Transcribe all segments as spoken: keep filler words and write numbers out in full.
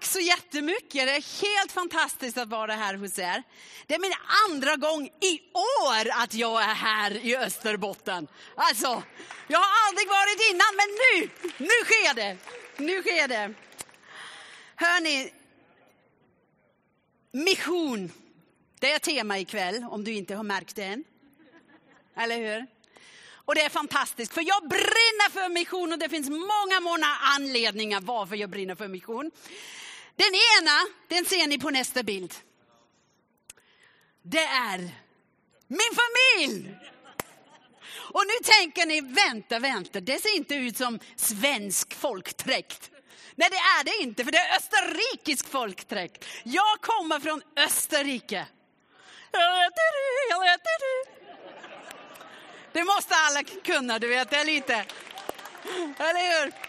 så jättemycket. Det är helt fantastiskt att vara här hos er. Det är min andra gång i år att jag är här i Österbotten. Alltså, jag har aldrig varit innan, men nu, nu sker det. Nu sker det. Hörrni, mission. Det är tema ikväll, om du inte har märkt det än. Eller hur? Och det är fantastiskt, för jag brinner för mission och det finns många, många anledningar varför jag brinner för mission. Den ena, den ser ni på nästa bild. Det är min familj! Och nu tänker ni, vänta, vänta, det ser inte ut som svensk folkdräkt. Nej, det är det inte, för det är österrikisk folkdräkt. Jag kommer från Österrike. Det måste alla kunna, du vet, det är lite. Eller hur?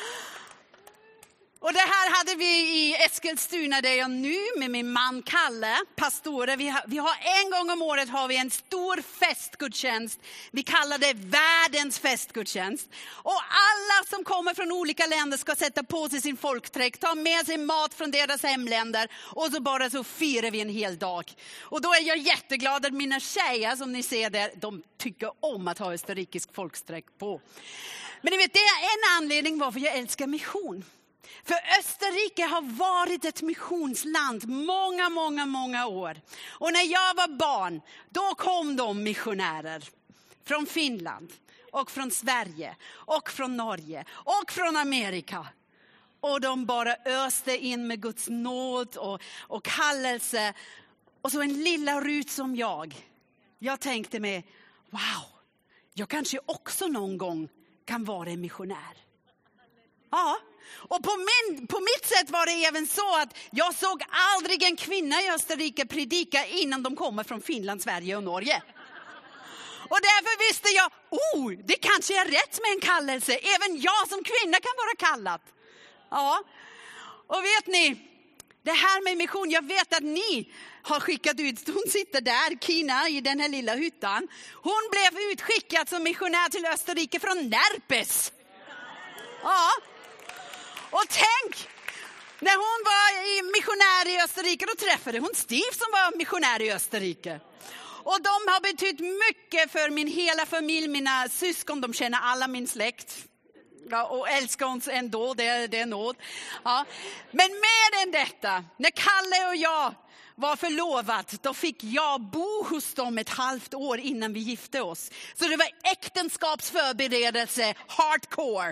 Och det här hade vi i Eskilstuna där jag nu med min man Kalle, pastorer. Vi har, vi har en gång om året har vi en stor festgudstjänst. Vi kallar det världens festgudstjänst. Och alla som kommer från olika länder ska sätta på sig sin folkdräkt, ta med sig mat från deras hemländer och så bara så firar vi en hel dag. Och då är jag jätteglad att mina tjejer som ni ser där, de tycker om att ha österrikisk folkdräkt på. Men ni vet, det är en anledning varför jag älskar mission. För Österrike har varit ett missionsland många, många, många år. Och när jag var barn, då kom de missionärer från Finland och från Sverige och från Norge och från Amerika. Och de bara öste in med Guds nåd och, och kallelse. Och så en lilla Rut som jag. Jag tänkte mig, wow, jag kanske också någon gång kan vara en missionär. Ja. Och på, min, på mitt sätt var det även så att jag såg aldrig en kvinna i Österrike predika innan de kommer från Finland, Sverige och Norge. Och därför visste jag, oh, det kanske är rätt med en kallelse. Även jag som kvinna kan vara kallad. Ja, och vet ni, det här med mission, jag vet att ni har skickat ut, hon sitter där, Kina, i den här lilla hyttan. Hon blev utskickad som missionär till Österrike från Närpes. Ja. Och tänk, när hon var missionär i Österrike, då träffade hon Steve som var missionär i Österrike. Och de har betytt mycket för min hela familj, mina syskon, de känner alla min släkt. Ja, och älskar oss ändå, det är, det är nåd. Ja. Men mer än detta, när Kalle och jag var förlovat, då fick jag bo hos dem ett halvt år innan vi gifte oss. Så det var äktenskapsförberedelse, hardcore.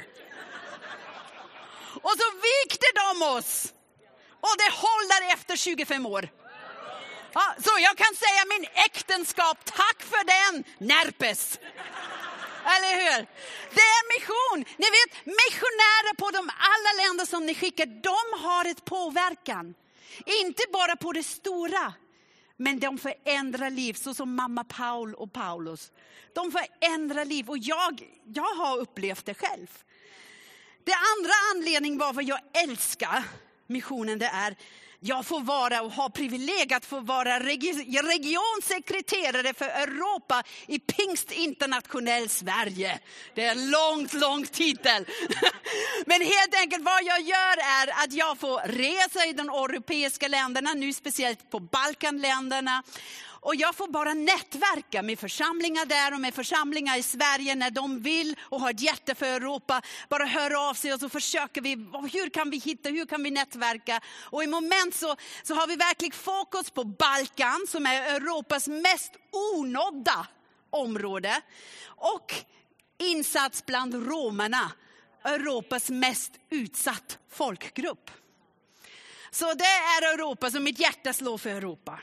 Och så vikte de oss. Och det håller efter tjugofem år. Ja, så jag kan säga min äktenskap, tack för den, Närpes. Eller hur? Det är mission. Ni vet, missionärer på de alla länder som ni skickar, de har ett påverkan. Inte bara på det stora, men de förändrar liv, så som mamma Paul och Paulus. De förändrar liv, och jag, jag har upplevt det själv. Det andra anledningen varför jag älskar missionen, det är jag får vara och ha privilegiet att få vara regi- regionsekreterare för Europa i Pingst Internationell Sverige. Det är en långt, lång titel. Men helt enkelt vad jag gör är att jag får resa i de europeiska länderna, nu speciellt på Balkanländerna. Och jag får bara nätverka med församlingar där och med församlingar i Sverige när de vill och har ett hjärta för Europa. Bara höra av sig och så försöker vi, hur kan vi hitta, hur kan vi nätverka? Och i moment så, så har vi verkligen fokus på Balkan som är Europas mest onådda område. Och insats bland romerna, Europas mest utsatt folkgrupp. Så det är Europa, som mitt hjärta slår för Europa.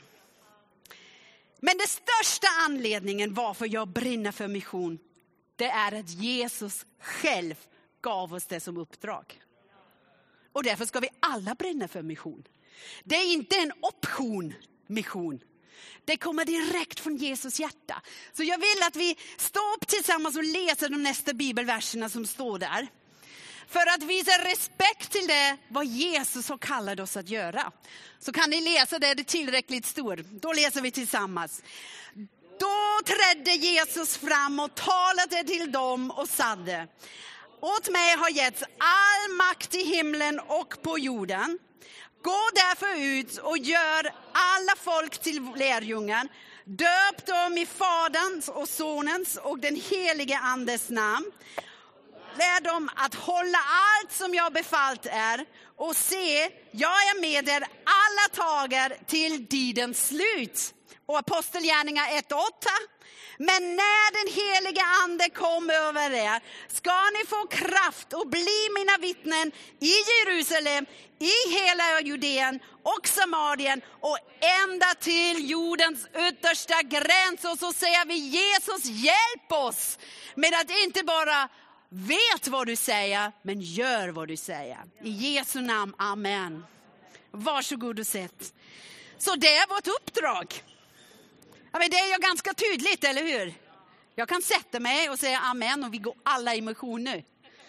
Men det största anledningen varför jag brinner för mission, det är att Jesus själv gav oss det som uppdrag. Och därför ska vi alla brinna för mission. Det är inte en option, mission. Det kommer direkt från Jesus hjärta. Så jag vill att vi står upp tillsammans och läser de nästa bibelverserna som står där. För att visa respekt till det vad Jesus har kallat oss att göra. Så kan ni läsa det, det är tillräckligt stort. Då läser vi tillsammans. Då trädde Jesus fram och talade till dem och sade: åt mig har getts all makt i himlen och på jorden. Gå därför ut och gör alla folk till lärjungar. Döp dem i Faderns och Sonens och den helige Andes namn. Lär dem att hålla allt som jag befallt er. Och se, jag är med er alla dagar till tidens slut. Och Apostelgärningar ett åtta. Men när den heliga ande kom över er ska ni få kraft och bli mina vittnen i Jerusalem, i hela Judeen och Samarien och ända till jordens yttersta gräns. Och så säger vi: Jesus, hjälp oss med att inte bara vet vad du säger, men gör vad du säger. I Jesu namn, amen. Varsågod och sätt. Så det är vårt uppdrag. Ja, men det är ju ganska tydligt, eller hur? Jag kan sätta mig och säga amen och vi går alla i mission nu.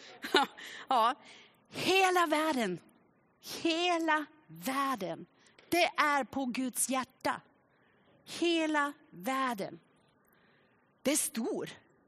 Ja, hela världen, hela världen, det är på Guds hjärta. Hela världen. Det är stor.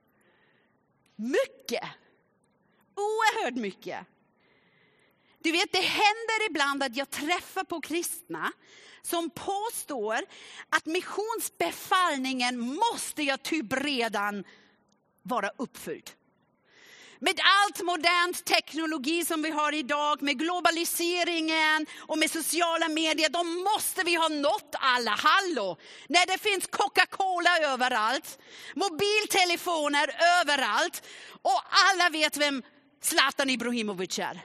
Mycket. Oerhört mycket. Du vet, det händer ibland att jag träffar på kristna som påstår att missionsbefallningen måste jag typ redan vara uppfylld. Med allt modernt teknologi som vi har idag, med globaliseringen och med sociala medier, då måste vi ha nått alla. Hallå! När det finns Coca-Cola överallt, mobiltelefoner överallt och alla vet vem Zlatan Ibrahimovic är.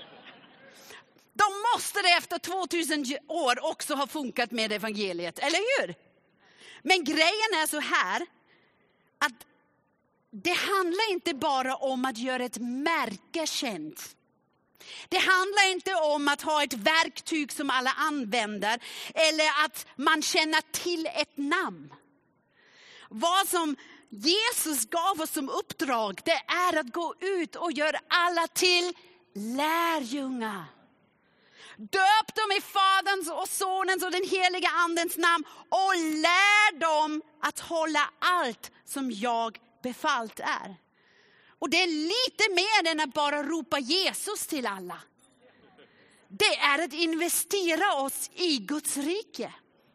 Då måste det efter tvåtusen år också ha funkat med evangeliet, eller hur? Men grejen är så här, att det handlar inte bara om att göra ett märke känt. Det handlar inte om att ha ett verktyg som alla använder eller att man känner till ett namn. Vad som Jesus gav oss som uppdrag, det är att gå ut och göra alla till lärjungar. Döp dem i Faderns och Sonens och den heliga Andens namn och lär dem att hålla allt som jag befallt är. Och det är lite mer än att bara ropa Jesus till alla. Det är att investera oss i Guds rike.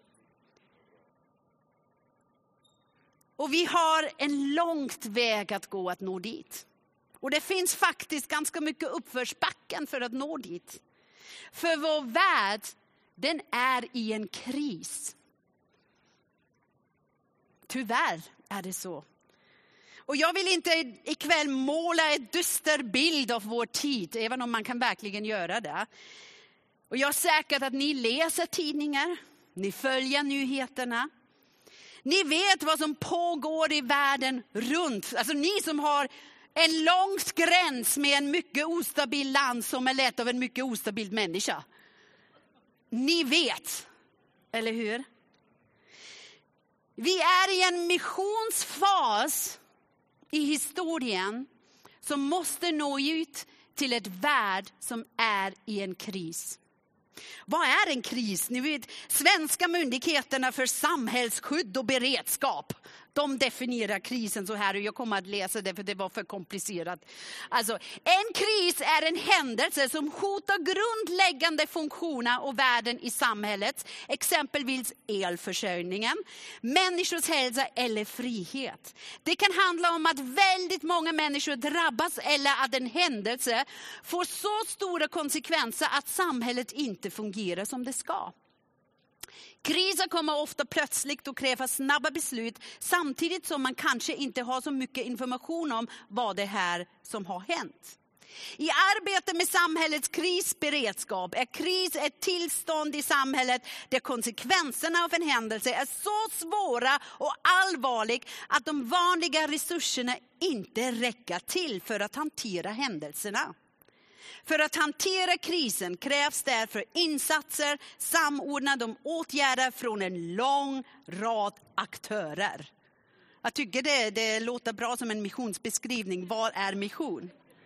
Och vi har en långt väg att gå att nå dit. Och det finns faktiskt ganska mycket uppförsbacken för att nå dit. För vår värld, den är i en kris. Tyvärr är det så. Och jag vill inte ikväll måla en dyster bild av vår tid, även om man kan verkligen göra det. Och jag är säker att ni läser tidningar, ni följer nyheterna. Ni vet vad som pågår i världen runt. Alltså ni som har en lång gräns med en mycket ostabil land som är lett av en mycket ostabil människa. Ni vet, eller hur? Vi är i en missionsfas i historien som måste nå ut till ett värld som är i en kris. Vad är en kris? Ni vet, svenska myndigheterna för samhällsskydd och beredskap, de definierar krisen så här, och jag kommer att läsa det för det var för komplicerat. Alltså, en kris är en händelse som hotar grundläggande funktioner och värden i samhället, exempelvis elförsörjningen, människors hälsa eller frihet. Det kan handla om att väldigt många människor drabbas eller att en händelse får så stora konsekvenser att samhället inte fungerar som det ska. Kriser kommer ofta plötsligt och kräver snabba beslut, samtidigt som man kanske inte har så mycket information om vad det är som har hänt. I arbetet med samhällets krisberedskap är kris ett tillstånd i samhället där konsekvenserna av en händelse är så svåra och allvarliga att de vanliga resurserna inte räcker till för att hantera händelserna. För att hantera krisen krävs därför insatser, samordnade åtgärder från en lång rad aktörer. Jag tycker det, det låter bra som en missionsbeskrivning. Vad är mission?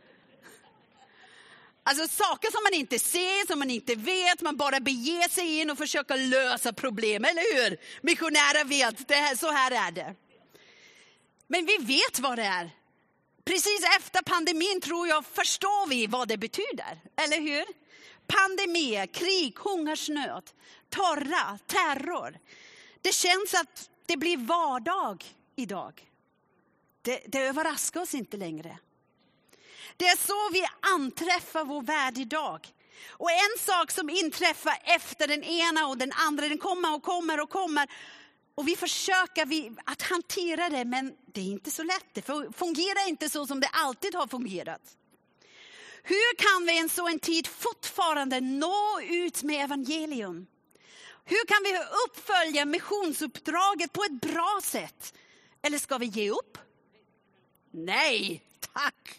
Alltså saker som man inte ser, som man inte vet, man bara beger sig in och försöker lösa problem, eller hur? Missionärer vet, det här, så här är det. Men vi vet vad det är. Precis efter pandemin tror jag förstår vi vad det betyder, eller hur? pandemier, krig, hungersnöd, torra, terror. Det känns att det blir vardag idag. Det, det överraskar oss inte längre. Det är så vi anträffar vår värld idag. Och en sak som inträffar efter den ena och den andra, den kommer och kommer och kommer. Och vi försöker vi att hantera det, men det är inte så lätt. Det fungerar inte så som det alltid har fungerat. Hur kan vi i en sån tid fortfarande nå ut med evangelium? Hur kan vi uppfölja missionsuppdraget på ett bra sätt? Eller ska vi ge upp? Nej, tack!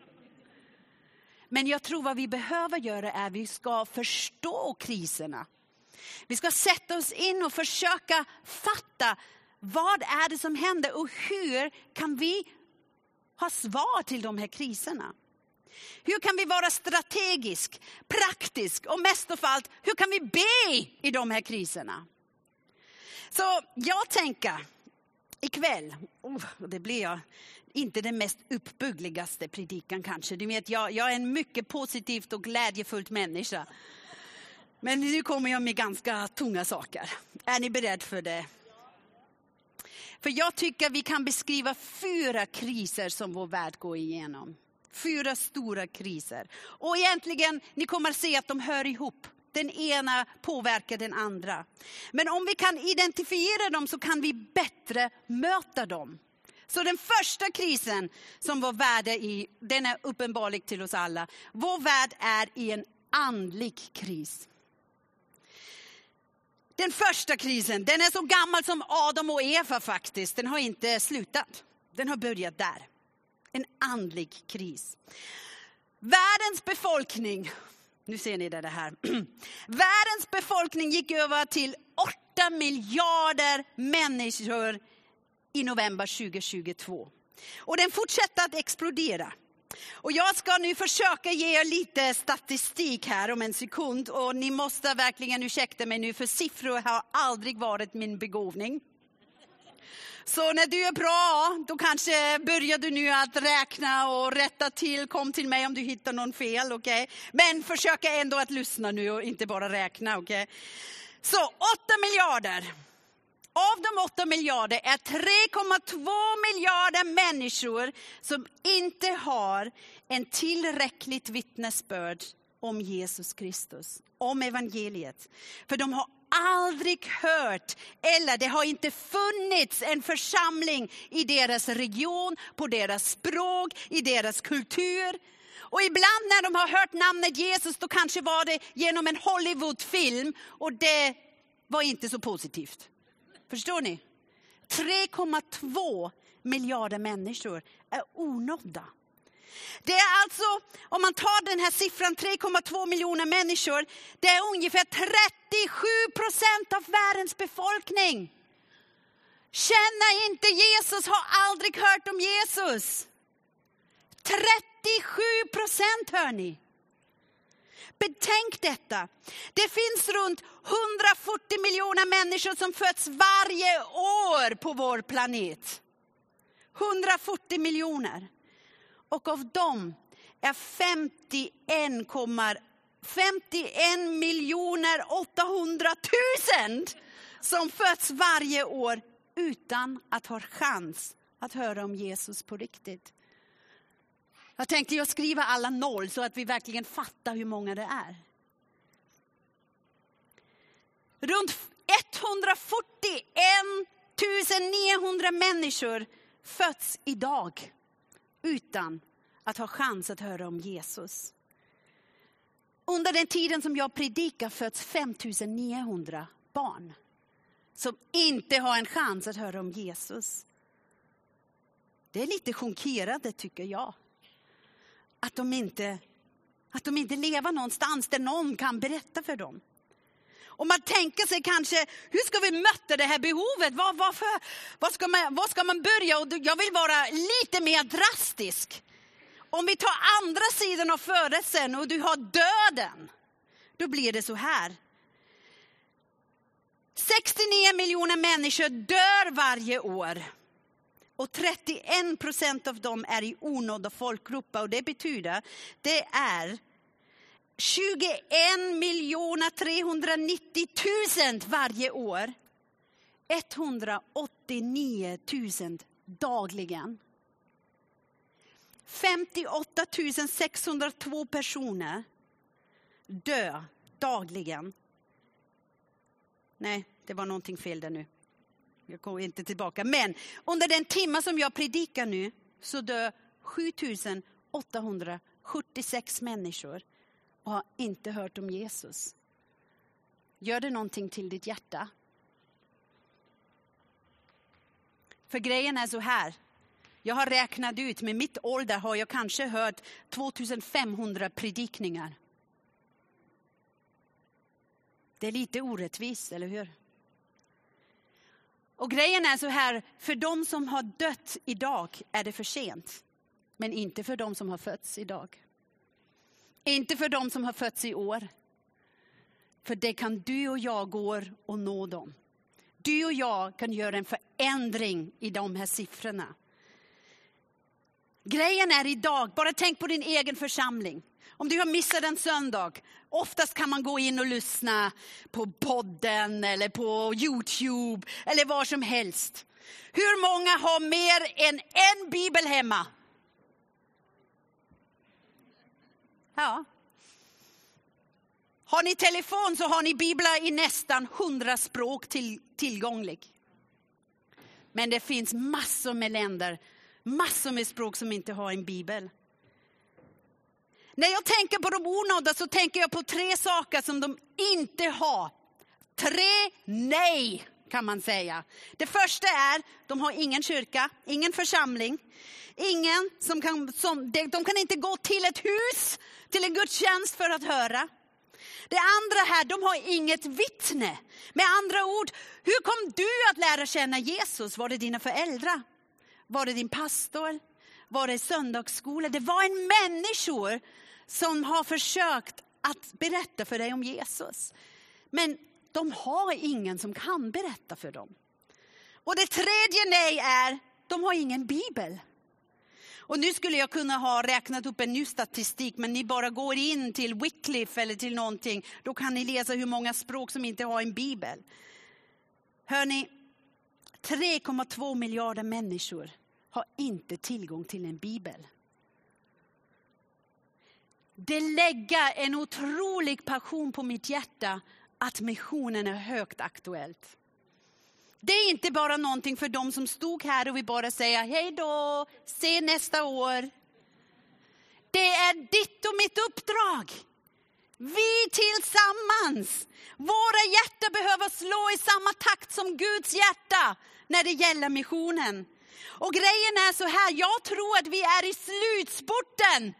Men jag tror vad vi behöver göra är att vi ska förstå kriserna. Vi ska sätta oss in och försöka fatta vad är det som händer och hur kan vi ha svar till de här kriserna. Hur kan vi vara strategisk, praktisk och mest av allt, hur kan vi be i de här kriserna? Så jag tänker ikväll, oh, det blir jag inte den mest uppbyggligaste predikan kanske. Du vet, jag, jag är en mycket positivt och glädjefullt människa. Men nu kommer jag med ganska tunga saker. Är ni beredda för det? För jag tycker vi kan beskriva fyra kriser som vår värld går igenom. Fyra stora kriser. Och egentligen, ni kommer att se att de hör ihop. Den ena påverkar den andra. Men om vi kan identifiera dem så kan vi bättre möta dem. Så den första krisen som vår värld är i, den är uppenbarlig till oss alla. Vår värld är i en andlig kris. Den första krisen, den är så gammal som Adam och Eva faktiskt. Den har inte slutat. Den har börjat där. En andlig kris. Världens befolkning, nu ser ni det här. Världens befolkning gick över till åtta miljarder människor i november tjugohundratjugotvå. Och den fortsätter att explodera. Och jag ska nu försöka ge er lite statistik här om en sekund. Och ni måste verkligen ursäkta mig nu, för siffror har aldrig varit min begåvning. Så när du är bra, då kanske börjar du nu att räkna och rätta till. Kom till mig om du hittar någon fel, okej? Okay? Men försök ändå att lyssna nu och inte bara räkna, okej? Okay? Så åtta miljarder. Av de åtta miljarder är tre komma två miljarder människor som inte har en tillräckligt vittnesbörd om Jesus Kristus, om evangeliet. För de har aldrig hört, eller det har inte funnits en församling i deras region, på deras språk, i deras kultur. Och ibland när de har hört namnet Jesus, då kanske var det genom en Hollywoodfilm, och det var inte så positivt. Förstår ni? tre komma två miljarder människor är onådda. Det är alltså, om man tar den här siffran tre komma två miljoner människor, det är ungefär trettiosju procent av världens befolkning. Känner inte Jesus, har aldrig hört om Jesus. trettiosju procent, hör ni. Betänk detta. Det finns runt hundrafyrtio miljoner människor som föds varje år på vår planet. hundrafyrtio miljoner. Och av dem är femtioen miljoner åttahundratusen som föds varje år utan att ha chans att höra om Jesus på riktigt. Jag tänkte jag skriva alla noll så att vi verkligen fattar hur många det är. Runt etthundrafyrtioen tusen niohundra människor föds idag utan att ha chans att höra om Jesus. Under den tiden som jag predikar föds fem tusen niohundra barn som inte har en chans att höra om Jesus. Det är lite chockerande, tycker jag. Att de inte, att de inte lever någonstans där någon kan berätta för dem. Och man tänker sig kanske, hur ska vi möta det här behovet? Var, varför, var, ska man, var ska man börja? Och jag vill vara lite mer drastisk. Om vi tar andra sidan av födelsen och du har döden, då blir det så här. sextionio miljoner människor dör varje år. Och trettioen procent av dem är i onådda folkgrupper. Och det betyder, det är tjugoen miljoner trehundranittio tusen varje år. etthundraåttionio tusen dagligen. femtioåtta tusen sexhundratvå personer dör dagligen. Nej, det var någonting fel där nu. Jag går inte tillbaka. Men under den timme som jag predikar nu så dör sju tusen åttahundrasjuttiosex människor och har inte hört om Jesus. Gör det någonting till ditt hjärta? För grejen är så här. Jag har räknat ut, med mitt ålder har jag kanske hört tvåtusenfemhundra predikningar. Det är lite orättvist, eller hur? Och grejen är så här, för de som har dött idag är det för sent. Men inte för de som har fötts idag. Inte för de som har fötts i år. För det kan du och jag gå och nå dem. Du och jag kan göra en förändring i de här siffrorna. Grejen är idag, bara tänk på din egen församling. Om du har missat en söndag, oftast kan man gå in och lyssna på podden eller på YouTube eller var som helst. Hur många har mer än en bibel hemma? Ja. Har ni telefon så har ni biblar i nästan hundra språk till, tillgänglig. Men det finns massor med länder, massor med språk som inte har en bibel. När jag tänker på de onådda så tänker jag på tre saker som de inte har. Tre nej kan man säga. Det första är, de har ingen kyrka, ingen församling. Ingen som kan, som, de, de kan inte gå till ett hus, till en gudstjänst för att höra. Det andra här, de har inget vittne. Med andra ord, hur kom du att lära känna Jesus? Var det dina föräldrar? Var det din pastor? Var det söndagsskola? Det var en människa som har försökt att berätta för dig om Jesus. Men de har ingen som kan berätta för dem. Och det tredje nej är, de har ingen bibel. Och nu skulle jag kunna ha räknat upp en ny statistik, men ni bara går in till Wycliffe eller till någonting. Då kan ni läsa hur många språk som inte har en bibel. Hör ni, tre komma två miljarder människor har inte tillgång till en bibel. Det lägger en otrolig passion på mitt hjärta att missionen är högt aktuellt. Det är inte bara någonting för de som stod här och vi bara säger hej då, se nästa år. Det är ditt och mitt uppdrag. Vi tillsammans. Våra hjärtan behöver slå i samma takt som Guds hjärta när det gäller missionen. Och grejen är så här, jag tror att vi är i slutspurten.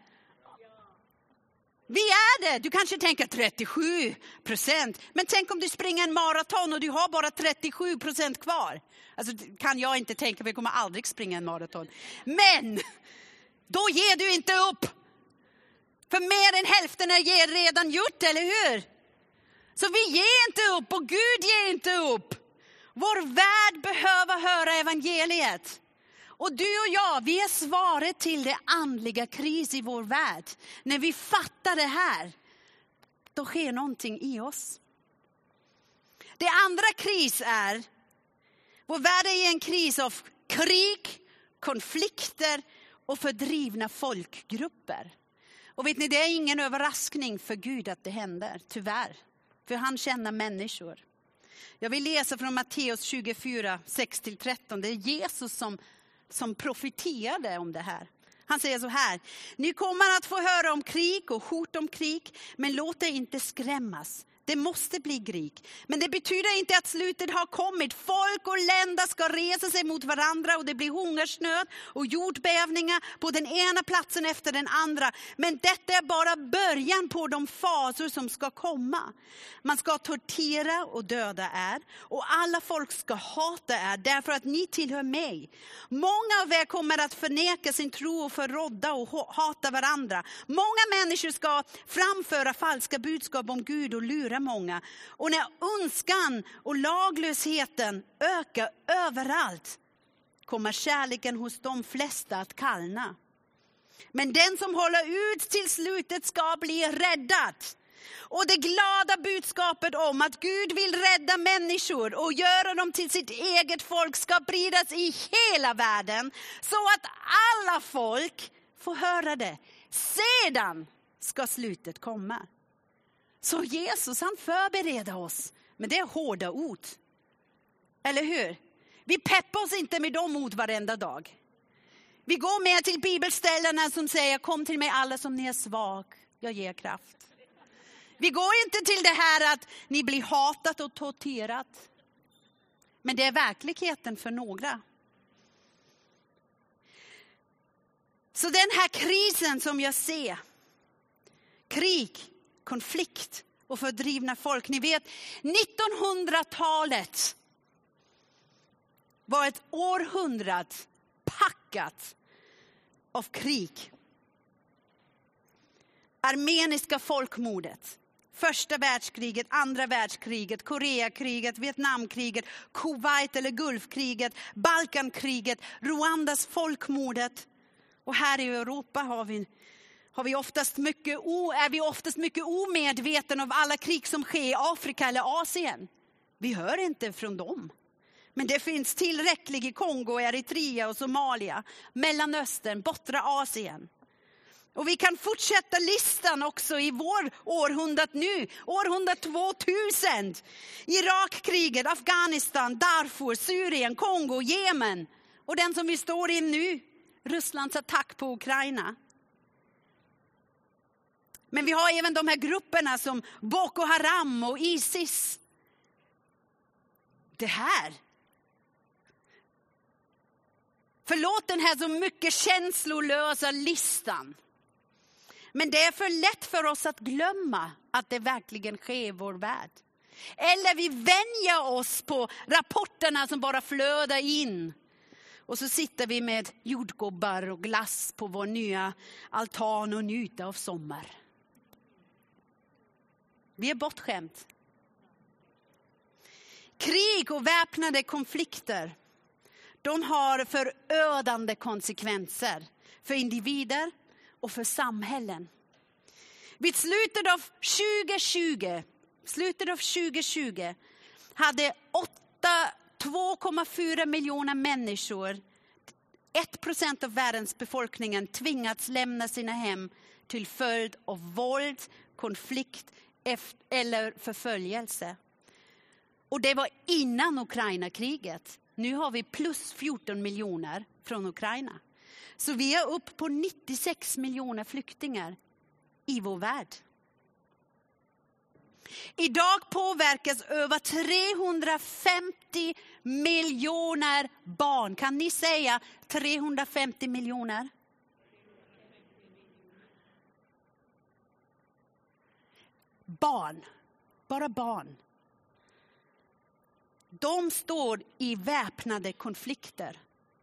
Vi är det. Du kanske tänker trettiosju procent. Men tänk om du springer en maraton och du har bara trettiosju procent kvar. Alltså kan jag inte tänka, vi kommer aldrig springa en maraton. Men då ger du inte upp. För mer än hälften är redan gjort, eller hur? Så vi ger inte upp och Gud ger inte upp. Vår värld behöver höra evangeliet. Och du och jag, vi är svaret till det andliga kris i vår värld. När vi fattar det här, då sker någonting i oss. Det andra kris är, vår värld är i en kris av krig, konflikter och fördrivna folkgrupper. Och vet ni, det är ingen överraskning för Gud att det händer, tyvärr. För han känner människor. Jag vill läsa från Matteus tjugofyra, sex till tretton. Det är Jesus som som profeterade om det här. Han säger så här: ni kommer att få höra om krig och hot om krig, men låt er inte skrämmas. Det måste bli krig. Men det betyder inte att slutet har kommit. Folk och länder ska resa sig mot varandra och det blir hungersnöd och jordbävningar på den ena platsen efter den andra. Men detta är bara början på de faser som ska komma. Man ska tortera och döda er och alla folk ska hata er därför att ni tillhör mig. Många av er kommer att förneka sin tro och förrådda och hata varandra. Många människor ska framföra falska budskap om Gud och lura många. Och när önskan och laglösheten ökar överallt kommer kärleken hos de flesta att kallna. Men den som håller ut till slutet ska bli räddad. Och det glada budskapet om att Gud vill rädda människor och göra dem till sitt eget folk ska spridas i hela världen. Så att alla folk får höra det. Sedan ska slutet komma. Så Jesus, han förbereder oss. Men det är hårda ord. Eller hur? Vi peppar oss inte med de ord varenda dag. Vi går med till bibelställena som säger: kom till mig alla som ni är svag, jag ger kraft. Vi går inte till det här att ni blir hatat och torterat. Men det är verkligheten för några. Så den här krisen som jag ser, krig, konflikt och fördrivna folk. Ni vet, nittonhundratalet var ett århundrade packat av krig. Armeniska folkmordet, första världskriget, andra världskriget, Koreakriget, Vietnamkriget, Kuwait eller Gulfkriget, Balkankriget, Rwandas folkmordet. Och här i Europa har vi, har vi oftast mycket, är vi oftast mycket omedvetna om alla krig som sker i Afrika eller Asien. Vi hör inte från dem. Men det finns tillräckligt i Kongo, Eritrea och Somalia, Mellanöstern, bortre Asien. Och vi kan fortsätta listan också i vår århundrade nu, århundrade tvåtusen. Irakkriget, Afghanistan, Darfur, Syrien, Kongo, Jemen. Och den som vi står i nu, Rysslands attack på Ukraina. Men vi har även de här grupperna som Boko Haram och ISIS. Det här. Förlåt den här så mycket känslolösa listan. Men det är för lätt för oss att glömma att det verkligen sker i vår värld. Eller vi vänjer oss på rapporterna som bara flödar in. Och så sitter vi med jordgubbar och glass på vår nya altan och njuter av sommar. Vi är bortskämt. Krig och väpnade konflikter, de har förödande konsekvenser för individer och för samhällen. Vid slutet av tjugohundratjugo, slutet av tjugohundratjugo hade två komma fyra miljoner människor, ett procent av världens befolkningen, tvingats lämna sina hem till följd av våld, konflikt eller förföljelse. Och det var innan Ukraina-kriget. Nu har vi plus fjorton miljoner från Ukraina. Så vi är upp på nittiosex miljoner flyktingar i vår värld. Idag påverkas över trehundrafemtio miljoner barn. Kan ni säga trehundrafemtio miljoner? Barn, bara barn. De står i väpnade konflikter.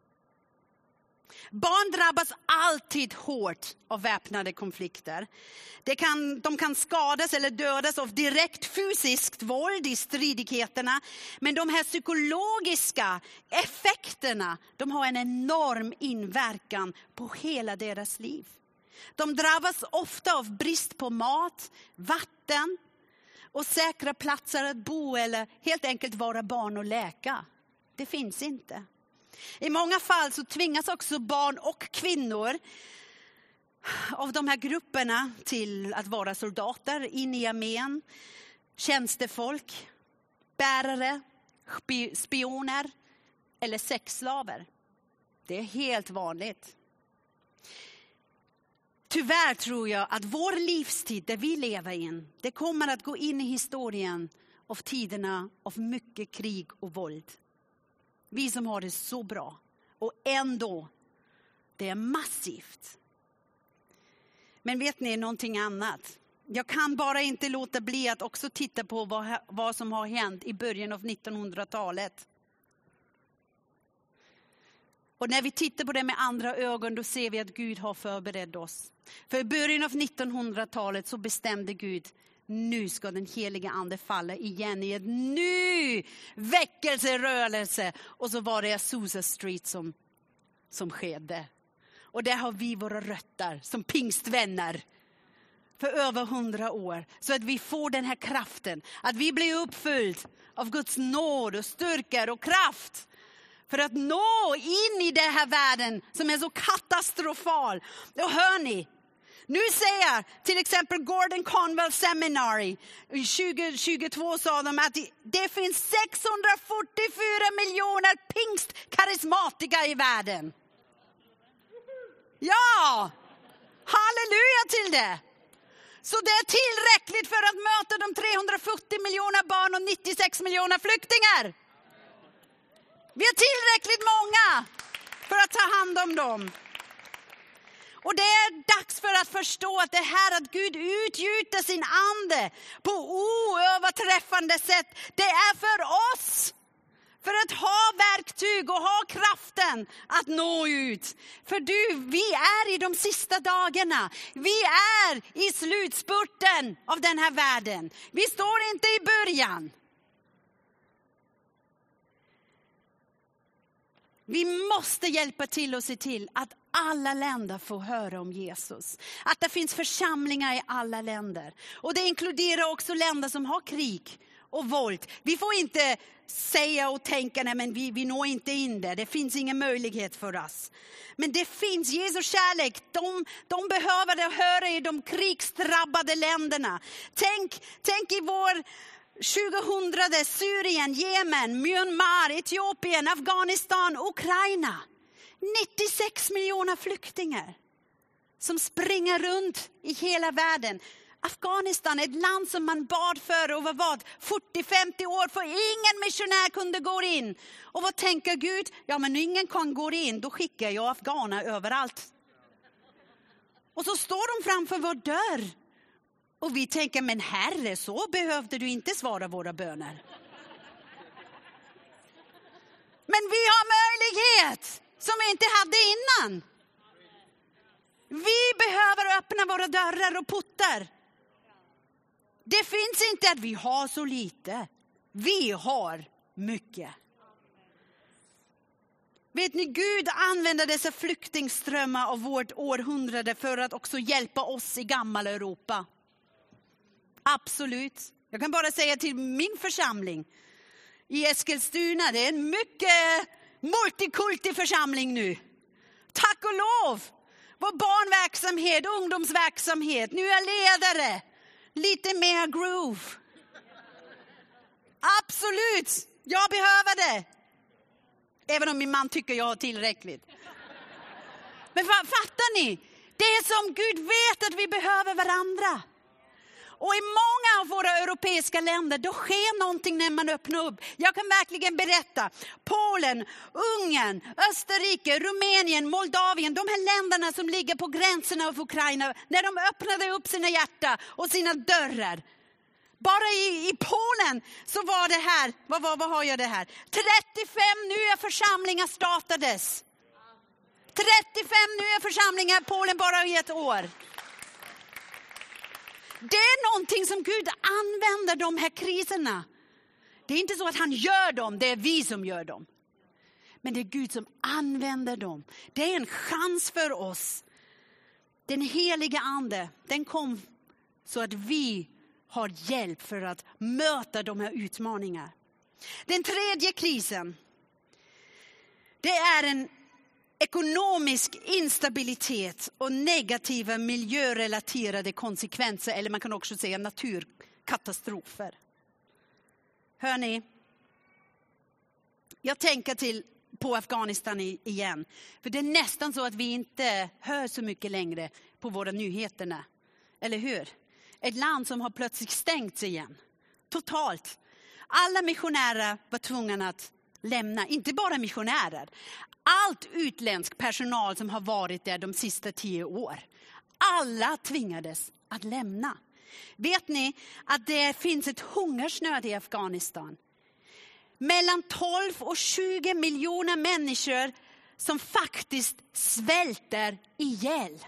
Barn drabbas alltid hårt av väpnade konflikter. Det kan, de kan skadas eller dödas av direkt fysiskt våld i stridigheterna. Men de här psykologiska effekterna, de har en enorm inverkan på hela deras liv. De drabbas ofta av brist på mat, vatten och säkra platser att bo eller helt enkelt vara barn och läka. Det finns inte. I många fall så tvingas också barn och kvinnor av de här grupperna till att vara soldater in i armén, tjänstefolk, bärare, spioner eller sexslaver. Det är helt vanligt. Tyvärr tror jag att vår livstid där vi lever in, det kommer att gå in i historien av tiderna av mycket krig och våld. Vi som har det så bra. Och ändå, det är massivt. Men vet ni någonting annat? Jag kan bara inte låta bli att också titta på vad, vad som har hänt i början av nittonhundratalet. Och när vi tittar på det med andra ögon, då ser vi att Gud har förberett oss. För i början av nittonhundratalet så bestämde Gud: nu ska den heliga ande falla igen i en ny väckelserörelse. Och så var det Azusa Street som, som skedde. Och där har vi våra rötter som pingstvänner för över hundra år. Så att vi får den här kraften. Att vi blir uppfylld av Guds nåd och styrka och kraft. För att nå in i den här världen som är så katastrofal. Och hör ni, nu säger till exempel Gordon Conwell Seminary tjugo tjugotvå sa de att det finns sexhundrafyrtiofyra miljoner pingstkarismatiker i världen. Ja, halleluja till det. Så det är tillräckligt för att möta de trehundrafyrtio miljoner barn och nittiosex miljoner flyktingar. Vi är tillräckligt många för att ta hand om dem. Och det är dags för att förstå att det här att Gud utgjuter sin ande på oöverträffande sätt. Det är för oss. För att ha verktyg och ha kraften att nå ut. För du, vi är i de sista dagarna. Vi är i slutspurten av den här världen. Vi står inte i början. Vi måste hjälpa till och se till att alla länder får höra om Jesus. Att det finns församlingar i alla länder. Och det inkluderar också länder som har krig och våld. Vi får inte säga och tänka, nej men vi, vi når inte in där. Det finns ingen möjlighet för oss. Men det finns Jesu kärlek. De, de behöver det höra i de krigsdrabbade länderna. Tänk, tänk i vår tjugohundrade Syrien, Jemen, Myanmar, Etiopien, Afghanistan, Ukraina. nittiosex miljoner flyktingar som springer runt i hela världen. Afghanistan är ett land som man bad för över vad? fyrtio femtio år för ingen missionär kunde gå in. Och vad tänker Gud? Ja, men ingen kan gå in, då skickar jag afghaner överallt. Och så står de framför vår dörr. Och vi tänker, men Herre, så behövde du inte svara våra böner. Men vi har möjlighet som vi inte hade innan. Vi behöver öppna våra dörrar och portar. Det finns inte att vi har så lite. Vi har mycket. Vet ni, Gud använder dessa flyktingströmmar av vårt århundrade för att också hjälpa oss i gammal Europa. Absolut. Jag kan bara säga till min församling i Eskilstuna, det är en mycket multikulti församling nu. Tack och lov. Vår barnverksamhet, ungdomsverksamhet, nu är ledare. Lite mer groove. Absolut. Jag behöver det. Även om min man tycker jag har tillräckligt. Men fattar ni? Det är som Gud vet att vi behöver varandra. Och i många av våra europeiska länder då sker någonting när man öppnar upp. Jag kan verkligen berätta. Polen, Ungern, Österrike, Rumänien, Moldavien. De här länderna som ligger på gränserna av Ukraina. När de öppnade upp sina hjärtan och sina dörrar. Bara i, i Polen så var det här. Vad, vad, vad har jag det här? trettiofem nya församlingar startades. trettiofem nya församlingar i Polen bara i ett år. Det är någonting som Gud använder de här kriserna. Det är inte så att han gör dem, det är vi som gör dem. Men det är Gud som använder dem. Det är en chans för oss. Den heliga ande, den kom så att vi har hjälp för att möta de här utmaningarna. Den tredje krisen, det är en ekonomisk instabilitet och negativa miljörelaterade konsekvenser, eller man kan också säga naturkatastrofer. Hör ni? Jag tänker till på Afghanistan igen. För det är nästan så att vi inte hör så mycket längre på våra nyheterna. Eller hur? Ett land som har plötsligt stängts igen. Totalt. Alla missionärer var tvungna att lämna. Inte bara missionärer. Allt utländsk personal som har varit där de sista tio år. Alla tvingades att lämna. Vet ni att det finns ett hungersnöd i Afghanistan? Mellan tolv och tjugo miljoner människor som faktiskt svälter ihjäl.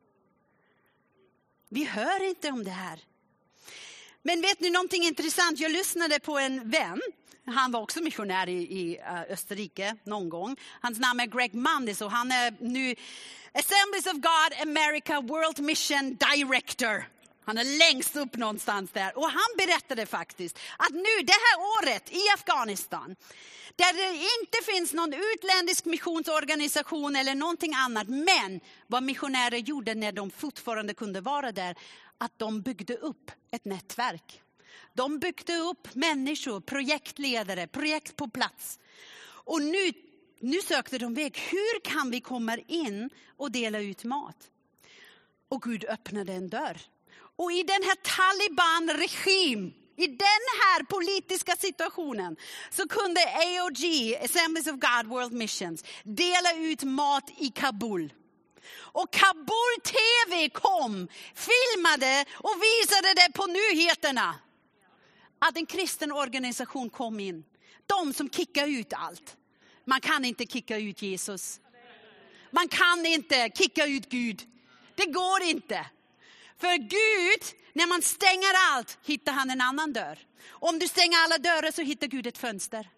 Vi hör inte om det här. Men vet ni någonting intressant? Jag lyssnade på en vän Han var också missionär i, i uh, Österrike någon gång. Hans namn är Greg Mundis och han är nu Assemblies of God America World Mission Director. Han är längst upp någonstans där. Och han berättade faktiskt att nu det här året i Afghanistan, där det inte finns någon utländsk missionsorganisation eller någonting annat, men vad missionärer gjorde när de fortfarande kunde vara där, att de byggde upp ett nätverk. De byggde upp människor, projektledare, projekt på plats. Och nu, nu sökte de väg. Hur kan vi komma in och dela ut mat? Och Gud öppnade en dörr. Och i den här Taliban-regim, i den här politiska situationen, så kunde A O G, Assemblies of God World Missions, dela ut mat i Kabul. Och Kabul T V kom, filmade och visade det på nyheterna. Att en kristen organisation kom in. De som kickar ut allt. Man kan inte kicka ut Jesus. Man kan inte kicka ut Gud. Det går inte. För Gud, när man stänger allt, hittar han en annan dörr. Om du stänger alla dörrar så hittar Gud ett fönster.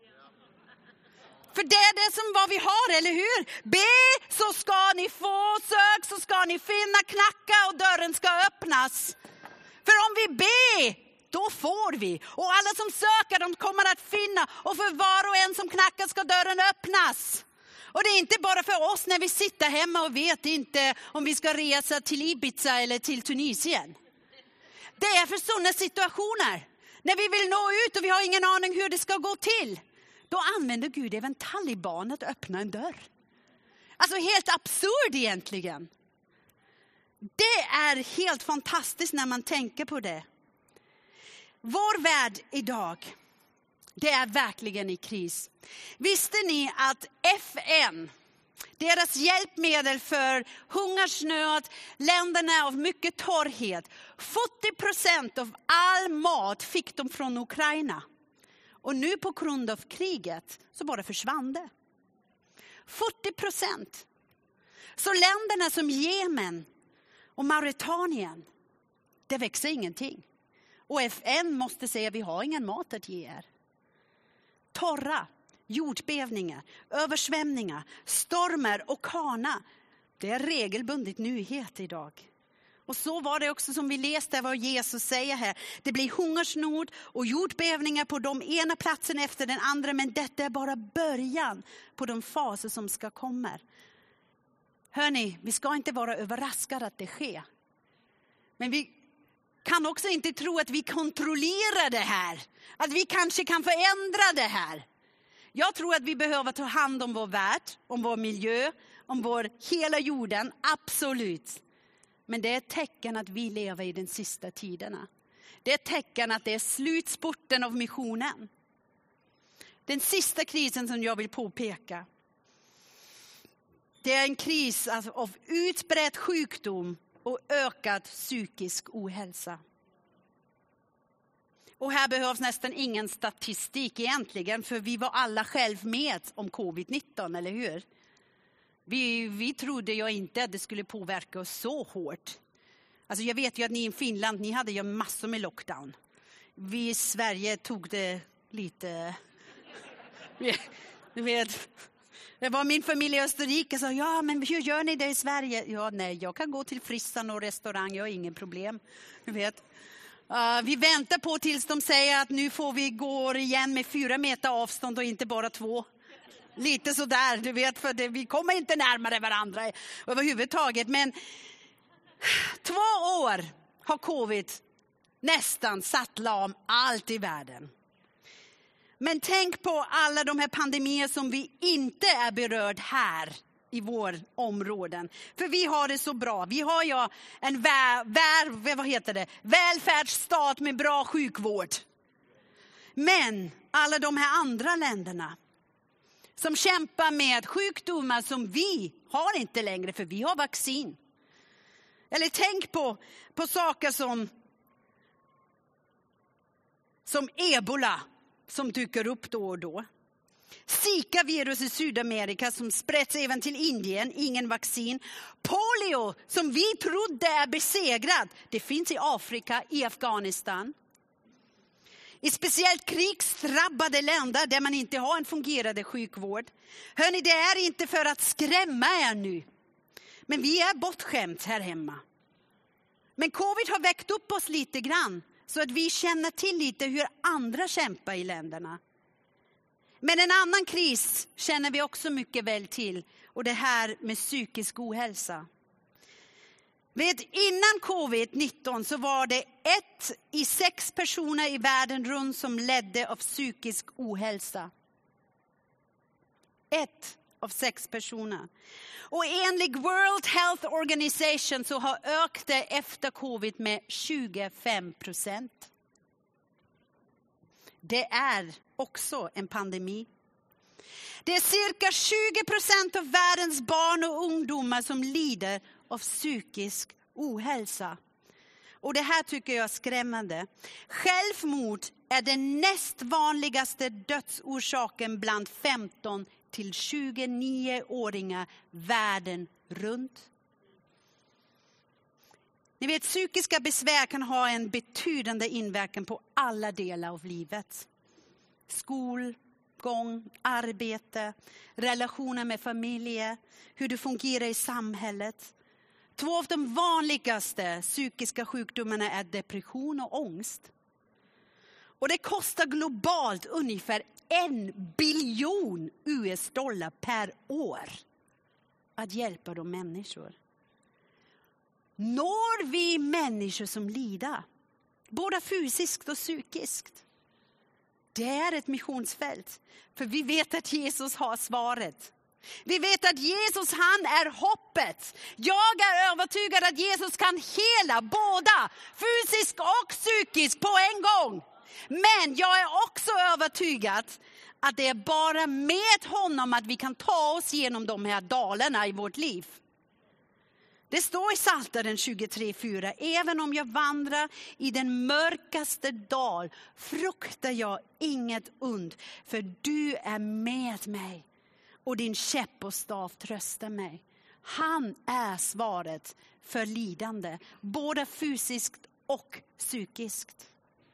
För det är det som vad vi har, eller hur? Be så ska ni få, sök så ska ni finna, knacka och dörren ska öppnas. För om vi ber, då får vi. Och alla som söker, de kommer att finna. Och för var och en som knackar ska dörren öppnas. Och det är inte bara för oss när vi sitter hemma och vet inte om vi ska resa till Ibiza eller till Tunisien. Det är för sådana situationer. När vi vill nå ut och vi har ingen aning hur det ska gå till. Då använder Gud även Taliban att öppna en dörr. Alltså helt absurd egentligen. Det är helt fantastiskt när man tänker på det. Vår värld idag, det är verkligen i kris. Visste ni att F N, deras hjälpmedel för hungersnöd, länderna av mycket torrhet, fyrtio procent av all mat fick de från Ukraina. Och nu på grund av kriget så bara försvann det. fyrtio procent. Så länderna som Jemen och Mauritanien, det växer ingenting. Och F N måste säga att vi har ingen mat att ge er. Torra, jordbävningar, översvämningar, stormar och orkaner. Det är regelbundet nyhet idag. Och så var det också som vi läste vad Jesus säger här. Det blir hungersnöd och jordbävningar på de ena platsen efter den andra. Men detta är bara början på de faser som ska komma. Hörrni, vi ska inte vara överraskade att det sker. Men vi kan också inte tro att vi kontrollerar det här. Att vi kanske kan förändra det här. Jag tror att vi behöver ta hand om vår värld, om vår miljö, om vår hela jorden. Absolut. Men det är ett tecken att vi lever i den sista tiderna. Det är ett tecken att det är slutspurten av missionen. Den sista krisen som jag vill påpeka. Det är en kris av utbredd sjukdom och ökad psykisk ohälsa. Och här behövs nästan ingen statistik egentligen. För vi var alla själv med om covid nitton, eller hur? Vi, vi trodde ju inte att det skulle påverka oss så hårt. Alltså jag vet ju att ni i Finland, ni hade ju massor med lockdown. Vi i Sverige tog det lite... Du vet, det var min familj i Österrike som sa, ja men hur gör ni det i Sverige? Ja nej, jag kan gå till frissan och restaurang, jag har ingen problem. Du vet. Uh, vi väntar på tills de säger att nu får vi gå igen med fyra meter avstånd och inte bara två. Lite sådär, du vet, för det, vi kommer inte närmare varandra överhuvudtaget. Men två år har covid nästan satt lam allt i världen. Men tänk på alla de här pandemier som vi inte är berörd här i vår områden. För vi har det så bra. Vi har ju en vär, vär, vad heter det? välfärdsstat med bra sjukvård. Men alla de här andra länderna som kämpar med sjukdomar som vi har inte längre för vi har vaccin. Eller tänk på, på saker som, som ebola som dyker upp då och då. Zika-virus i Sydamerika som spreds även till Indien, ingen vaccin. Polio som vi trodde är besegrad, det finns i Afrika, i Afghanistan. I speciellt krigsdrabbade länder där man inte har en fungerande sjukvård. Hörrni, det är inte för att skrämma er nu. Men vi är bortskämt här hemma. Men covid har väckt upp oss lite grann. Så att vi känner till lite hur andra kämpar i länderna. Men en annan kris känner vi också mycket väl till. Och det här med psykisk ohälsa. Vet, innan covid nitton så var det ett i sex personer i världen runt som ledde av psykisk ohälsa. Ett av sex personer. Och enligt World Health Organization så har ökat det efter covid med tjugofem procent. Det är också en pandemi. Det är cirka tjugo procent av världens barn och ungdomar som lider av psykisk ohälsa. Och det här tycker jag är skrämmande. Självmord är den näst vanligaste dödsorsaken bland femton till tjugonio-åringar världen runt. Ni vet, psykiska besvär kan ha en betydande inverkan på alla delar av livet. Skolgång, arbete, relationer med familjer, hur du fungerar i samhället. Två av de vanligaste psykiska sjukdomarna är depression och ångest. Och det kostar globalt ungefär en biljon U S-dollar per år att hjälpa de människor. Når vi människor som lider, både fysiskt och psykiskt? Det är ett missionsfält, för vi vet att Jesus har svaret. Vi vet att Jesus, han är hoppet. Jag är övertygad att Jesus kan hela båda, fysiskt och psykiskt på en gång. Men jag är också övertygad att det är bara med honom att vi kan ta oss igenom de här dalarna i vårt liv. Det står i Psaltaren tjugotre fyra. Även om jag vandrar i den mörkaste dal fruktar jag inget ont, för du är med mig. Och din käpp och stav tröstar mig. Han är svaret för lidande, både fysiskt och psykiskt.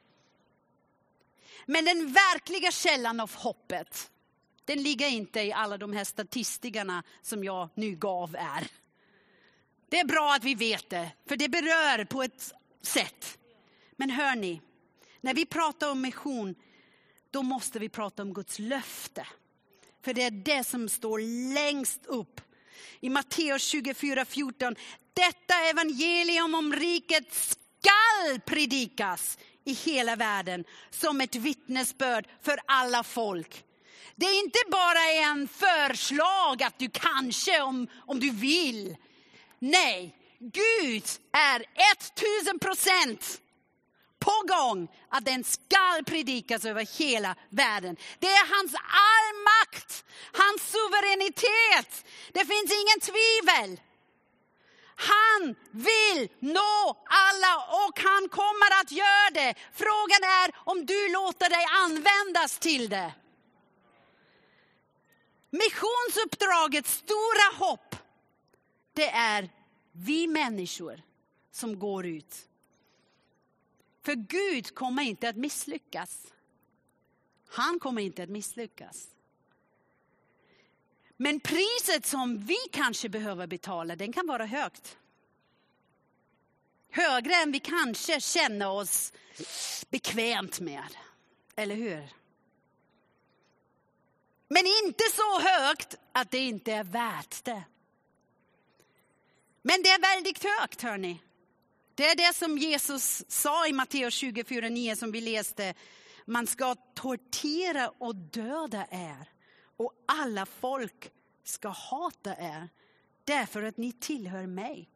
Men den verkliga källan av hoppet, den ligger inte i alla de här statistikerna som jag nu gav er. Det är bra att vi vet det, för det berör på ett sätt. Men hör ni, när vi pratar om mission, då måste vi prata om Guds löfte. För det är det som står längst upp. I Matteus tjugofyra fjorton. Detta evangelium om riket skall predikas i hela världen som ett vittnesbörd för alla folk. Det är inte bara en förslag att du kanske om, om du vill. Nej, Gud är tusen procent på gång att den ska predikas över hela världen. Det är hans allmakt, hans suveränitet. Det finns ingen tvivel. Han vill nå alla och han kommer att göra det. Frågan är om du låter dig användas till det. Missionsuppdragets stora hopp, det är vi människor som går ut. För Gud kommer inte att misslyckas. Han kommer inte att misslyckas. Men priset som vi kanske behöver betala, den kan vara högt. Högre än vi kanske känner oss bekvämt med. Eller hur? Men inte så högt att det inte är värt det. Men det är väldigt högt, hörni. Det är det som Jesus sa i Matteus tjugofyra nio som vi läste. Man ska tortera och döda er. Och alla folk ska hata er. Därför att ni tillhör mig.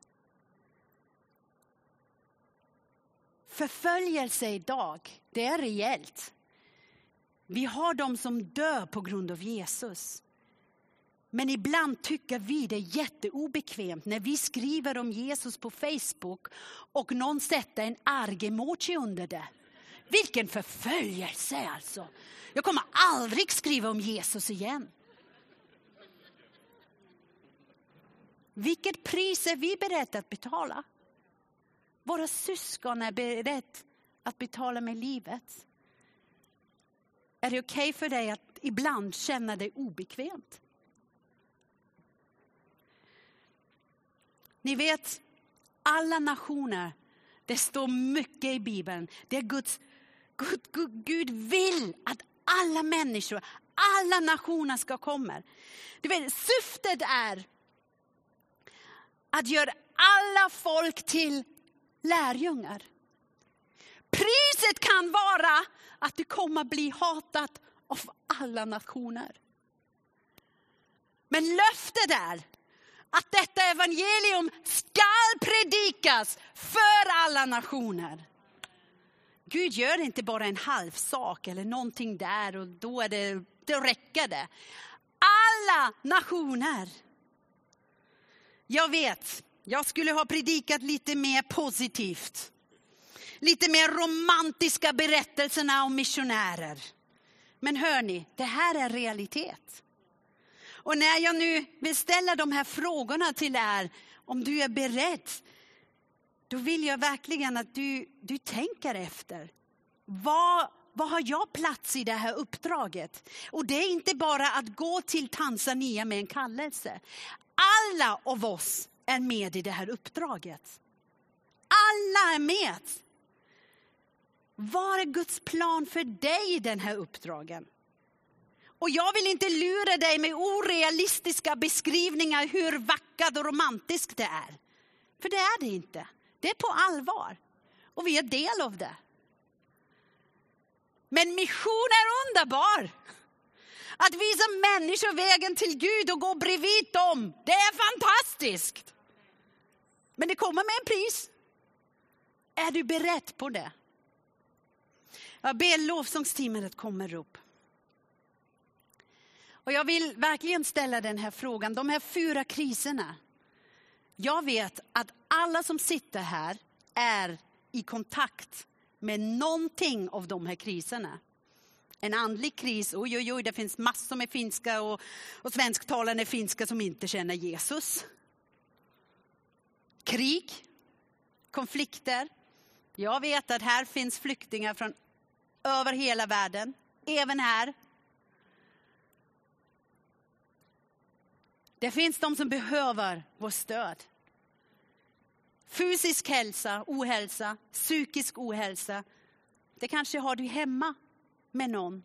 Förföljelse idag, det är rejält. Vi har de som dör på grund av Jesus. Men ibland tycker vi det är jätteobekvämt när vi skriver om Jesus på Facebook och någon sätter en arg emoji under det. Vilken förföljelse alltså. Jag kommer aldrig skriva om Jesus igen. Vilket pris är vi beredda att betala? Våra syskon är beredda att betala med livet. Är det okej för dig att ibland känna dig obekvämt? Ni vet, alla nationer, det står mycket i Bibeln. Det är Guds, Gud, Gud, Gud vill att alla människor, alla nationer ska komma. Du vet, syftet är att göra alla folk till lärjungar. Priset kan vara att du kommer bli hatad av alla nationer. Men löftet är att detta evangelium ska predikas för alla nationer. Gud gör inte bara en halv sak eller någonting där och då är det, då räcker det. Alla nationer. Jag vet, jag skulle ha predikat lite mer positivt. Lite mer romantiska berättelserna om missionärer. Men hör ni, det här är realitet. Och när jag nu vill ställa de här frågorna till er, om du är beredd, då vill jag verkligen att du, du tänker efter. Vad, vad har jag plats i det här uppdraget? Och det är inte bara att gå till Tanzania med en kallelse. Alla av oss är med i det här uppdraget. Alla är med. Vad är Guds plan för dig i den här uppdragen? Och jag vill inte lura dig med orealistiska beskrivningar hur vackert och romantiskt det är. För det är det inte. Det är på allvar. Och vi är del av det. Men mission är underbar. Att visa människor vägen till Gud och gå bredvid dem. Det är fantastiskt. Men det kommer med en pris. Är du beredd på det? Jag ber lovsångsteamet att komma upp. Och jag vill verkligen ställa den här frågan. De här fyra kriserna. Jag vet att alla som sitter här är i kontakt med någonting av de här kriserna. En andlig kris, oj oj oj, det finns massor med finska och, och svensktalande finska som inte känner Jesus. Krig, konflikter. Jag vet att här finns flyktingar från över hela världen, även här. Det finns de som behöver vår stöd. Fysisk hälsa, ohälsa, psykisk ohälsa. Det kanske har du hemma med någon.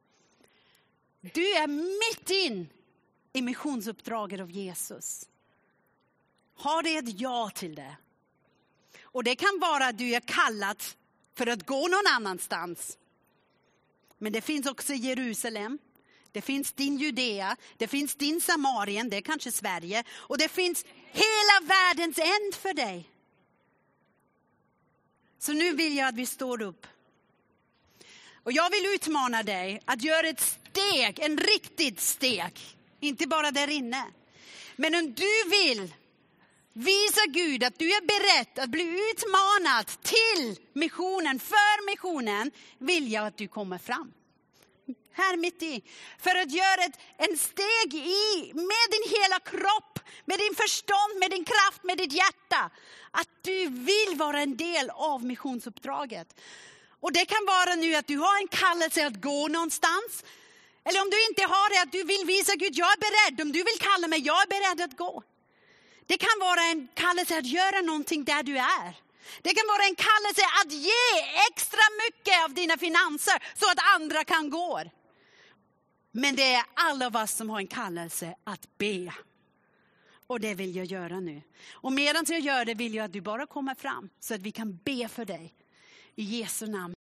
Du är mitt in i missionsuppdraget av Jesus. Har det ett ja till det? Och det kan vara att du är kallad för att gå någon annanstans. Men det finns också Jerusalem. Det finns din Judea. Det finns din Samarien. Det är kanske Sverige. Och det finns hela världens änd för dig. Så nu vill jag att vi står upp. Och jag vill utmana dig att göra ett steg. En riktigt steg. Inte bara där inne. Men om du vill visa Gud att du är beredd att bli utmanad till missionen, för missionen, vill jag att du kommer fram. Här mitt i. För att göra ett en steg i med din hela kropp, med din förstånd, med din kraft, med ditt hjärta. Att du vill vara en del av missionsuppdraget. Och det kan vara nu att du har en kallelse att gå någonstans. Eller om du inte har det, att du vill visa Gud, jag är beredd. Om du vill kalla mig, jag är beredd att gå. Det kan vara en kallelse att göra någonting där du är. Det kan vara en kallelse att ge extra mycket av dina finanser så att andra kan gå. Men det är alla av oss som har en kallelse att be. Och det vill jag göra nu. Och medan jag gör det vill jag att du bara kommer fram så att vi kan be för dig. I Jesu namn.